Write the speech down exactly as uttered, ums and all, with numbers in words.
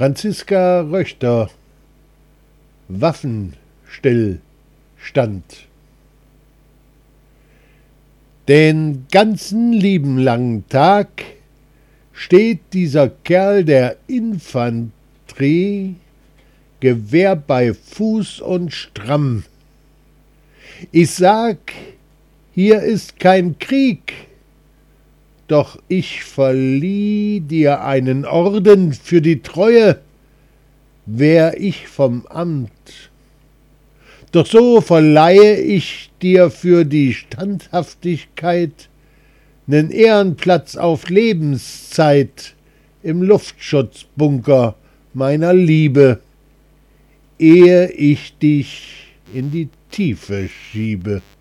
Franziska Röchter, Waffenstillstand. Den ganzen lieben langen Tag steht dieser Kerl der Infanterie, Gewehr bei Fuß und stramm. Ich sag, hier ist kein Krieg, doch ich verlieh dir einen Orden für die Treue, wär ich vom Amt. Doch so verleihe ich dir für die Standhaftigkeit nen Ehrenplatz auf Lebenszeit im Luftschutzbunker meiner Liebe, ehe ich dich in die Tiefe schiebe.